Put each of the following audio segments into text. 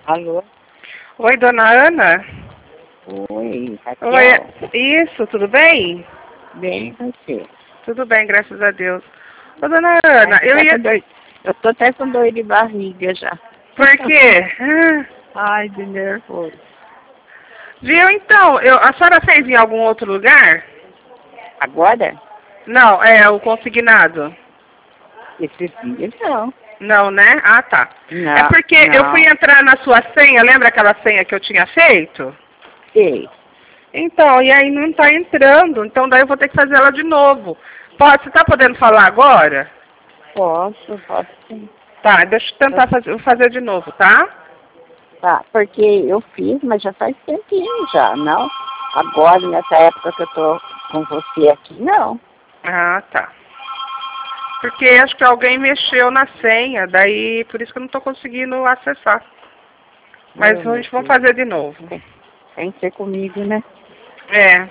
Alô? Oi, dona Ana? Oi, Raquel. Oi, isso, tudo bem? Bem, você? Tudo bem, graças a Deus. Ô, dona Ana, Eu tô até com dor de barriga já. Por quê? Ai, de nervoso. Viu, então, a senhora fez em algum outro lugar? Agora? Não, é o consignado. Esses dias não. Não, né? Ah, tá. Não, É porque eu fui entrar na sua senha, lembra aquela senha que eu tinha feito? Sei. Então, e aí não tá entrando, então daí eu vou ter que fazer ela de novo. Você tá podendo falar agora? Posso sim. Tá, deixa eu tentar fazer de novo, tá? Tá, porque eu fiz, mas já faz tempinho já, não? Agora, nessa época que eu tô com você aqui, não. Ah, tá. Porque acho que alguém mexeu na senha, daí por isso que eu não tô conseguindo acessar. Mas a gente vai fazer de novo. Tem que ser comigo, né? É.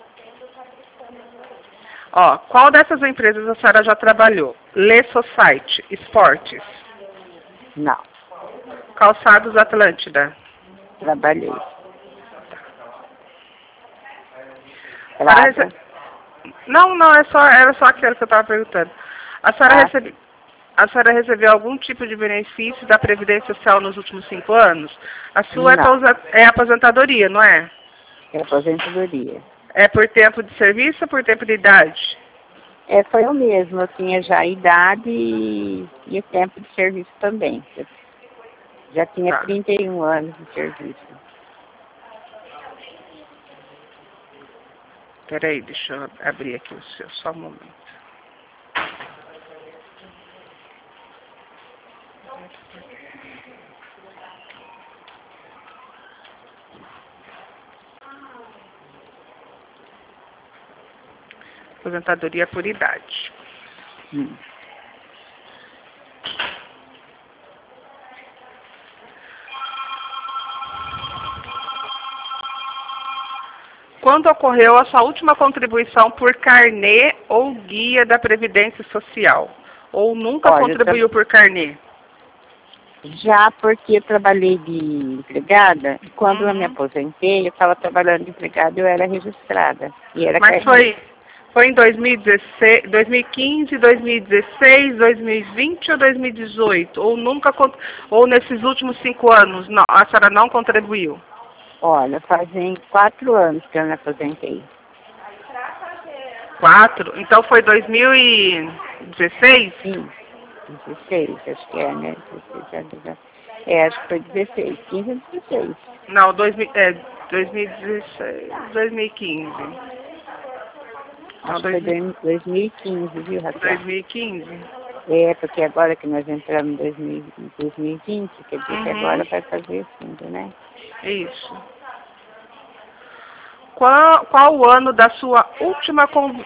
Ó, qual dessas empresas a senhora já trabalhou? Le Society, Esportes, Não, Calçados Atlântida. trabalhei. Rece... Não, era só aquilo que eu estava perguntando. A senhora recebeu algum tipo de benefício da Previdência Social nos últimos 5 anos? A sua é aposentadoria, não é? É aposentadoria. É por tempo de serviço ou por tempo de idade? Foi o mesmo. Eu tinha já idade e o tempo de serviço também. Eu já tinha 31 anos de serviço. Peraí, deixa eu abrir aqui o seu, só um momento. Aposentadoria por idade. Quando ocorreu a sua última contribuição por carnê ou guia da Previdência Social? Ou nunca contribuiu por carnê? Já porque eu trabalhei de empregada, e quando eu me aposentei, eu estava trabalhando de empregada, eu era registrada. Mas foi em 2016, 2015, 2016, 2020 ou 2018? Ou nesses últimos 5 anos, não, a senhora não contribuiu? Olha, fazem 4 anos que eu me aposentei. 4? Então foi 2016? Sim, 16, acho que é, né? 16, acho que foi 16, 15 ou 16. Não, 2016, 2015. Acho que foi 2015, viu, Raquel? 2015? Porque agora que nós entramos em 2020, quer dizer que agora vai fazer fundo, né? Isso. Qual o ano da sua última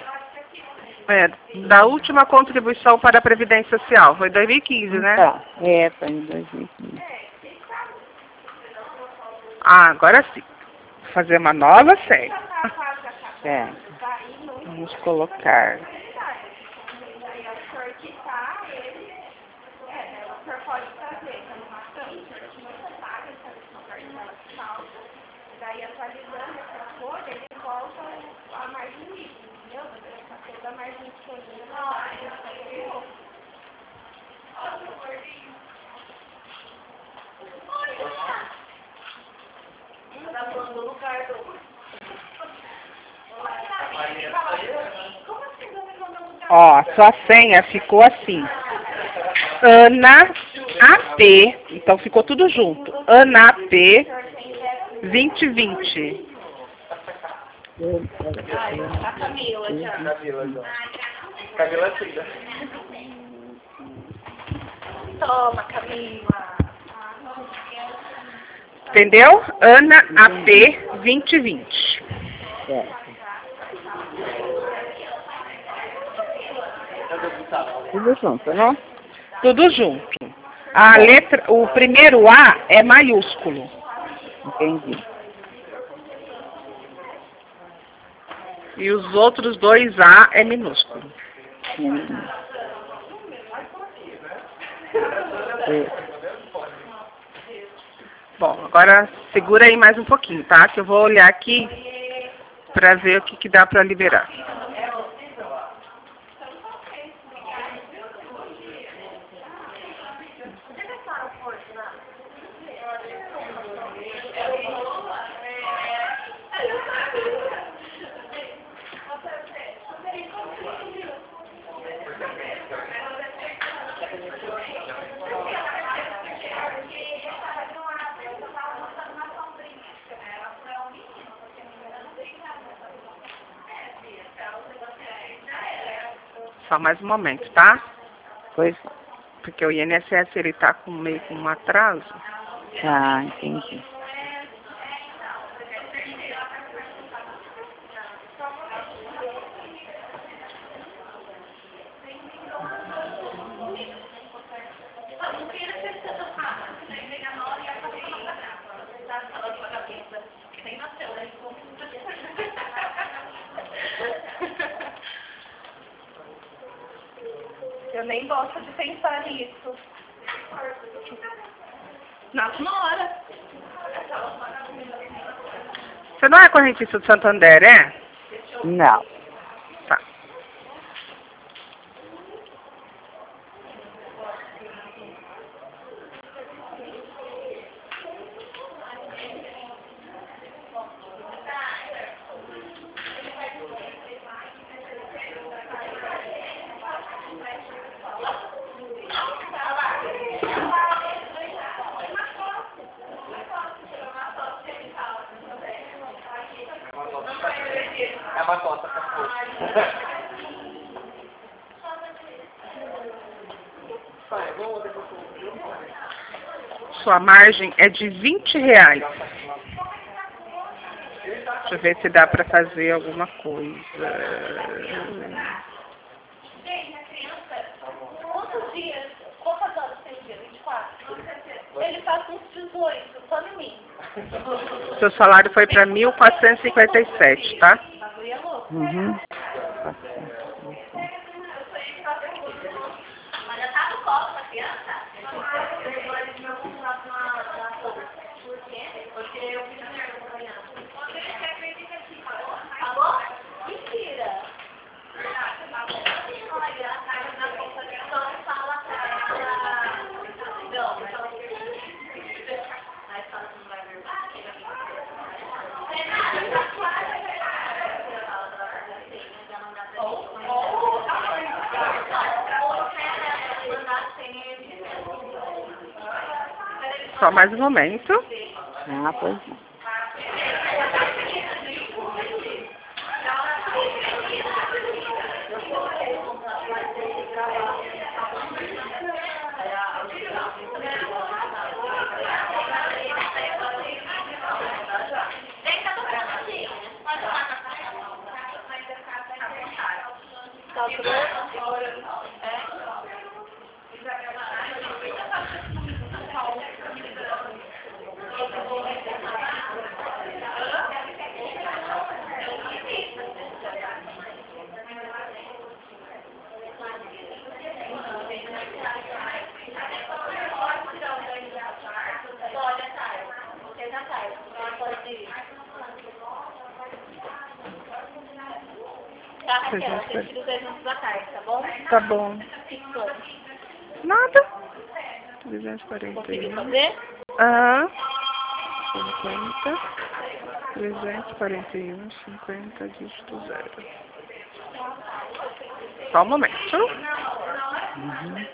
contribuição para a Previdência Social? Foi 2015, né? Tá, foi em 2015. Ah, agora sim. Vou fazer uma nova série. Vamos colocar. Ó, sua senha ficou assim. Ana AP, então ficou tudo junto. Ana AP 2020. Camila Cida. Toma, Camila. Entendeu? Ana AP 2020. Tudo junto, né? Tudo junto. O primeiro A é maiúsculo. Entendi. E os outros 2 A é minúsculo. Bom, agora segura aí mais um pouquinho, tá? Que eu vou olhar aqui pra ver o que dá pra liberar. Só mais um momento, tá? Pois. Porque o INSS, ele tá meio com um atraso. Ah, entendi. Eu nem gosto de pensar nisso. Na hora. Você não é correntista do Santander, é? Não. Tá. É uma tota pra Sua margem é de R$20. Deixa eu ver se dá pra fazer alguma coisa. Quantos dias? Quantas horas tem o dia? 24? Ele faz uns 18, só em mim. Seu salário foi pra 1.457, tá? Uhum. Mas já tá no colo pra criança? Porque eu fiz a pergunta pra criança. Falou? Mentira. Olha, a Carla na consulta fala pra ela. Não, mas fala que não vai ver. Só mais um momento. Ah, pois não. Tá, Raquel, eu te ligo juntos da tarde, tá bom? Tá bom. Ficou. Nada. Conseguiu 341. fazer? Aham. 50. 341, 50, dígito 0. Só um momento. Uhum.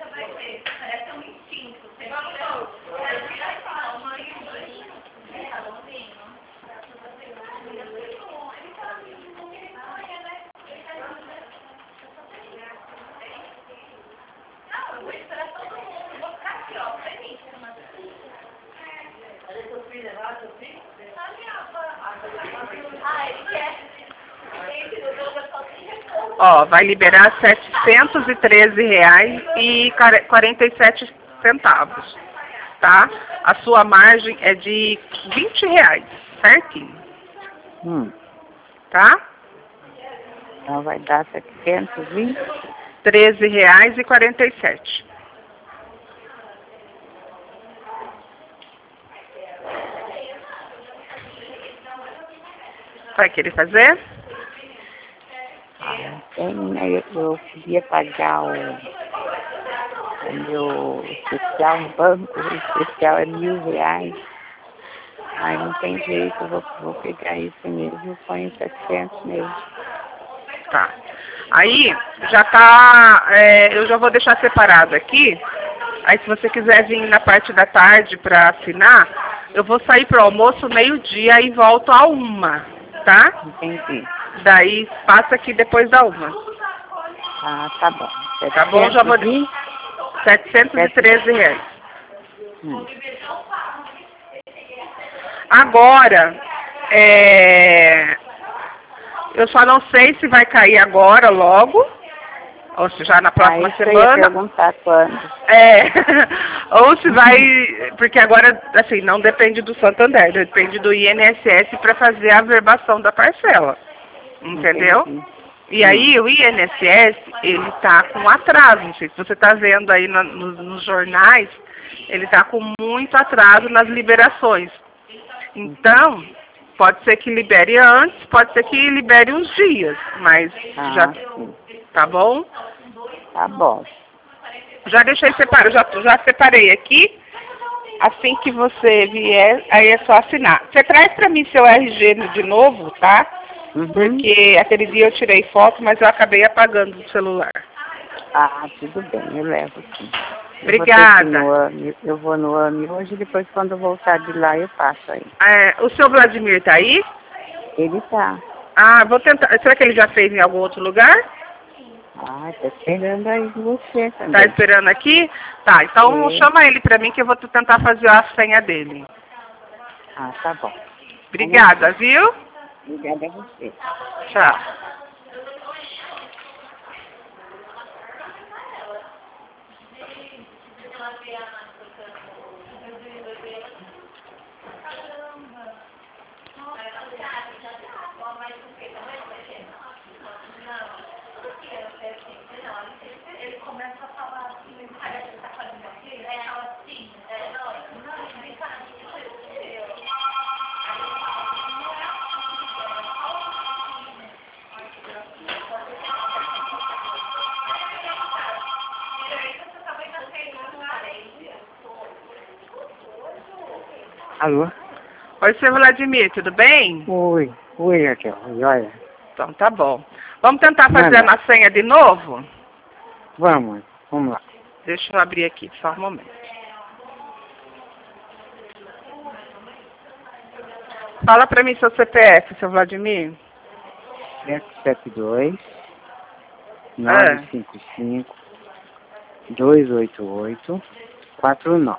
Ó, vai liberar R$713,47, tá? A sua margem é de R$20, certinho, tá? Então vai dar 720. R$13,47. Vai querer fazer? Tem, né? Eu podia pagar o meu especial no banco, o especial é R$ 1.000. Aí não tem jeito, eu vou pegar isso mesmo, ponho 700 mesmo. Tá. Aí, já tá, eu já vou deixar separado aqui. Aí, se você quiser vir na parte da tarde para assinar, eu vou sair pro almoço meio-dia e volto a 1, tá? Entendi. Daí, passa aqui depois da 1. Ah, tá bom. Tá bom? Já vou... R$ 713. Agora, eu só não sei se vai cair agora logo, ou se já na próxima semana. Eu ia perguntar quando. Ou se vai, porque agora, assim, não depende do Santander, depende do INSS para fazer a averbação da parcela, entendeu? Entendi. E aí o INSS, ele tá com atraso, não sei se você tá vendo aí nos jornais, ele tá com muito atraso nas liberações. Então, pode ser que libere antes, pode ser que libere uns dias, mas já... Sim. Tá bom? Tá bom. Já deixei separado, já separei aqui. Assim que você vier, aí é só assinar. Você traz pra mim seu RG de novo, tá? Porque aquele dia eu tirei foto, mas eu acabei apagando do celular. Ah, tudo bem, eu levo sim. Obrigada. Eu vou no AMI hoje, depois quando eu voltar de lá eu passo aí. O seu Vladimir tá aí? Ele tá. Ah, vou tentar. Será que ele já fez em algum outro lugar? Ah, tá esperando aí você também. Tá esperando aqui? Tá, então chama ele pra mim que eu vou tentar fazer a senha dele. Ah, tá bom. Obrigada, viu? Obrigada a você. Tchau. Alô? Oi, seu Vladimir, tudo bem? Oi, Raquel. Olha. Então tá bom. Vamos tentar fazer a senha de novo? Vamos lá. Deixa eu abrir aqui, só um momento. Fala pra mim seu CPF, seu Vladimir. 772 955 288 49.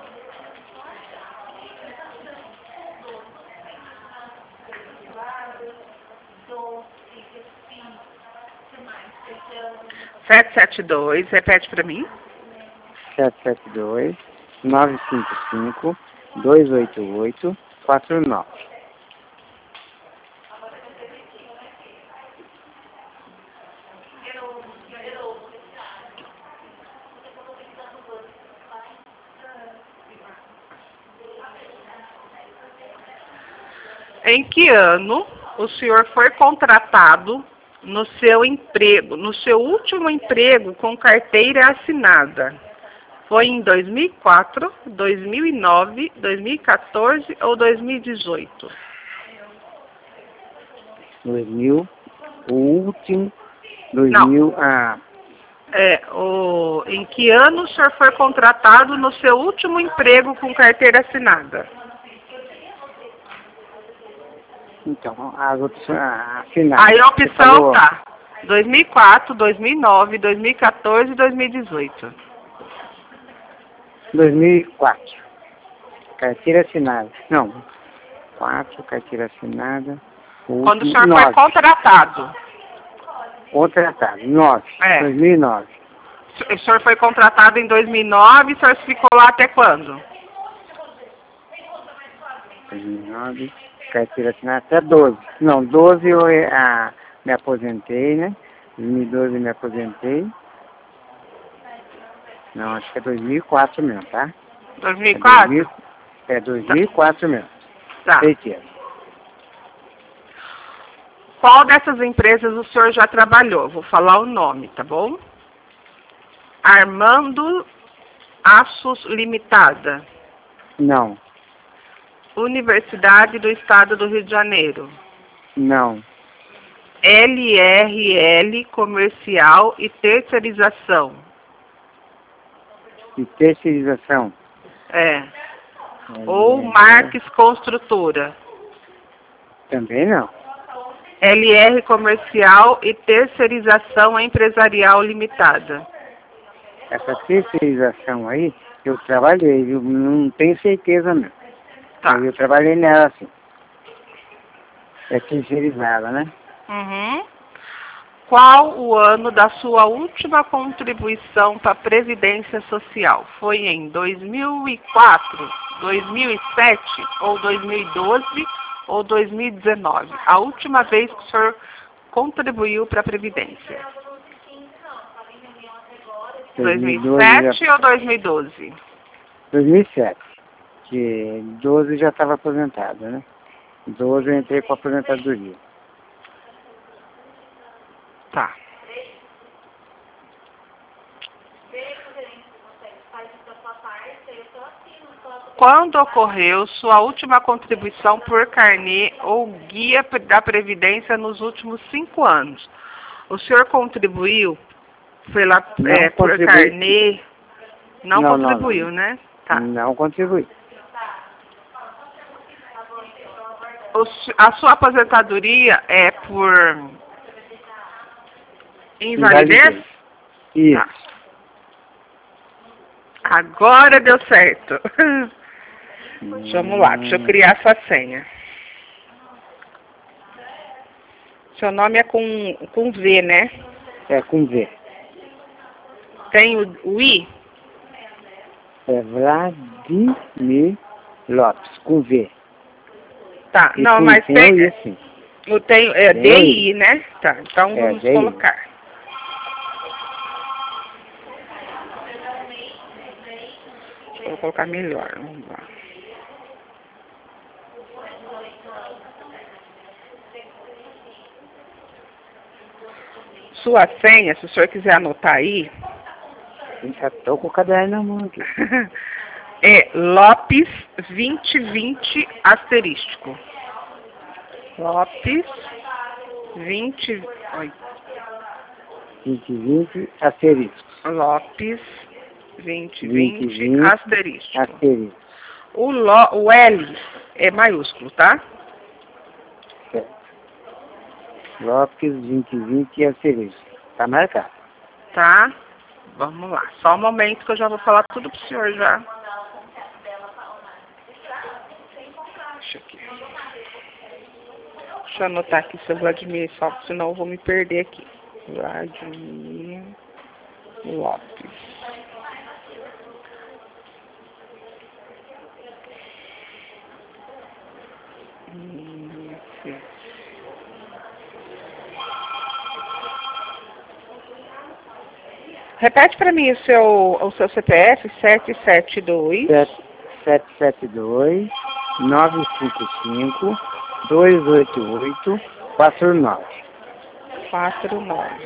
Repete pra mim. 772 955 288 49. Em que ano o senhor foi contratado no seu emprego, no seu último emprego com carteira assinada? Foi em 2004, 2009, 2014 ou 2018? 2000, o último, 2000, em que ano o senhor foi contratado no seu último emprego com carteira assinada? Então, as opções assinadas. Aí a opção tá 2004, 2009, 2014 e 2018. 2004. Carteira assinada. Não. 4, carteira assinada. Quando o senhor foi contratado? Contratado. 9. 2009. O senhor foi contratado em 2009, o senhor ficou lá até quando? 2009. Carteira assinada até 12. Não, 12 eu me aposentei, né? 2012 eu me aposentei. Não, acho que é 2004 mesmo, tá? 2004? É 2004 mesmo. Tá. Certeza. Qual dessas empresas o senhor já trabalhou? Vou falar o nome, tá bom? Armando Aços Limitada. Não. Universidade do Estado do Rio de Janeiro. Não. LRL Comercial e Terceirização. E terceirização? É. Ou Marques Construtora. Também não. LR Comercial e Terceirização Empresarial Limitada. Essa terceirização aí, eu trabalhei, viu? Não tenho certeza não. Tá. Mas eu trabalhei nela assim. É terceirizada, né? Uhum. Qual o ano da sua última contribuição para a Previdência Social? Foi em 2004, 2007 ou 2012 ou 2019? A última vez que o senhor contribuiu para a Previdência? 2007 ou 2012? 2007. Que 12 já estava aposentado, né? 12 eu entrei com a aposentadoria. Tá. Quando ocorreu sua última contribuição por carnê ou guia da Previdência nos últimos 5 anos? O senhor contribuiu por carnê? Não contribuiu, né? Tá. Não contribuí. A sua aposentadoria é por invalidez? Isso. Tá. Agora deu certo. Vamos lá, deixa eu criar essa senha. Seu nome é com V, né? É com V. Tem o I? É Vladimir Lopes, com V. Tá, E não, com, mas tem... I, assim. Eu tenho, DI, né? Tá, então vamos DI. colocar. Vou colocar melhor, vamos lá. Sua senha, se o senhor quiser anotar aí, Já estou com o caderno na mão aqui. é Lopes 2020 asterístico. Lopes 2020 asterisco. Lopes 2020 asterístico. Asterisco. O L é maiúsculo, tá? Certo. Lopes 2020 asterisco. Tá marcado. Tá? Vamos lá. Só um momento que eu já vou falar tudo pro senhor já. Deixa eu anotar aqui seu Vladimir, só senão eu vou me perder aqui. Vladimir Lopes. Repete para mim o seu CPF, 772... 772 955 288 49. 49.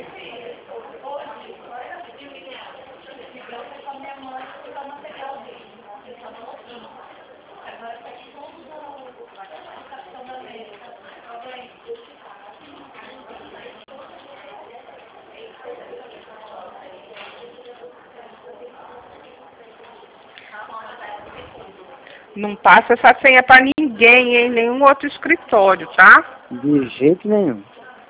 Não passa essa senha para ninguém em nenhum outro escritório, tá? De jeito nenhum.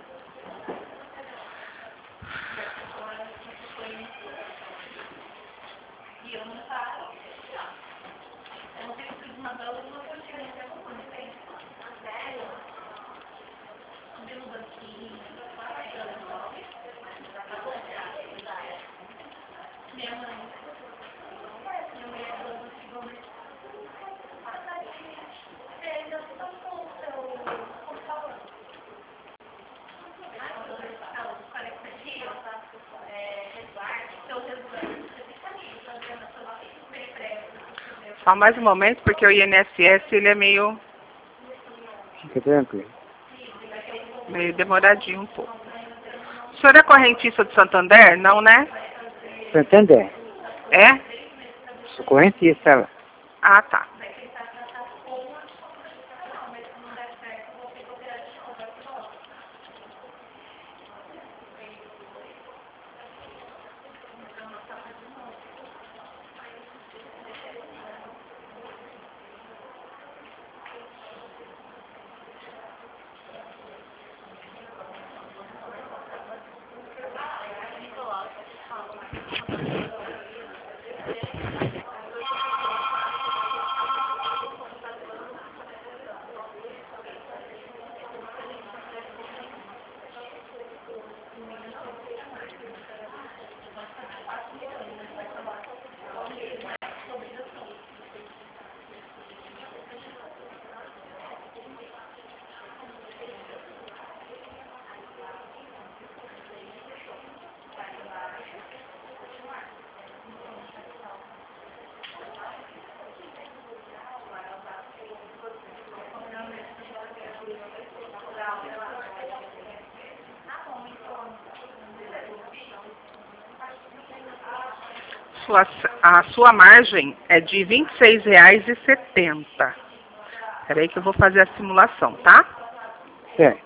Só mais um momento, porque o INSS ele é meio... Fica tranquilo. Meio demoradinho um pouco. O senhor é correntista de Santander? Não, né? Santander. É? Sou correntista lá. Ah, tá. A sua margem é de R$ 26,70. Espera aí que eu vou fazer a simulação, tá? Certo.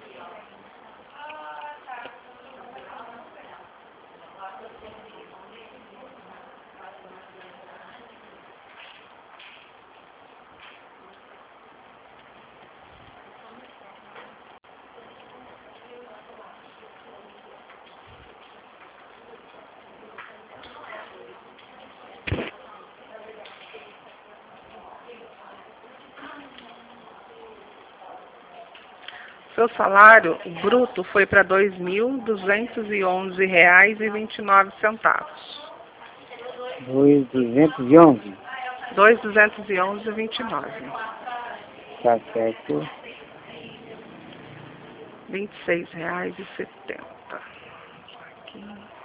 Seu salário bruto foi para R$ 2.211,29. 2.211. 2.211,29. Tá certo. R$ 26,70. Aqui.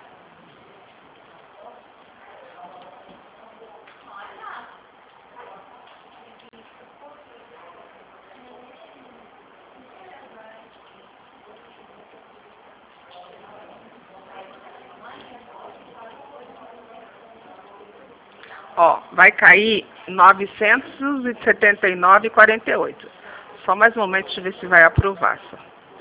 Ó, vai cair 979,48. Só mais um momento, deixa eu ver se vai aprovar. Só.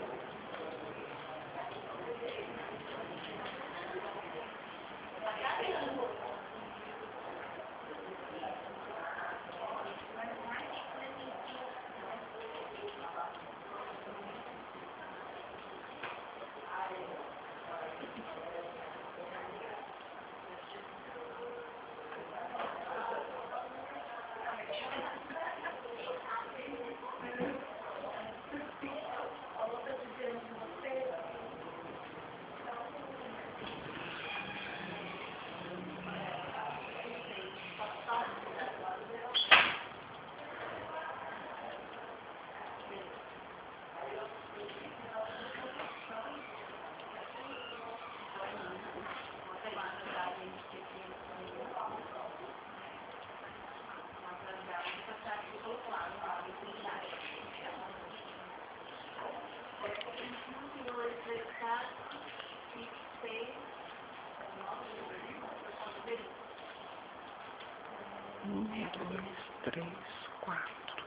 Um, dois, três, quatro.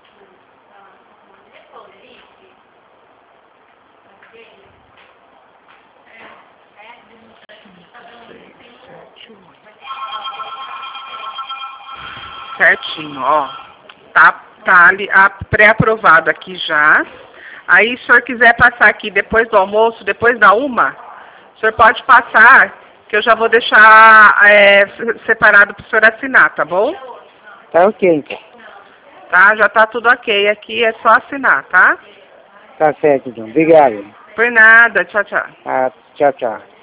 Certinho, ó. Tá ali, pré-aprovado aqui já. Aí, se o senhor quiser passar aqui depois do almoço, depois da 1, o senhor pode passar, que eu já vou deixar separado para o senhor assinar, tá bom? Tá ok, então. Tá, já tá tudo ok aqui, é só assinar, tá? Tá certo, então. Obrigado. Por nada, tchau, tchau. Ah, tchau, tchau.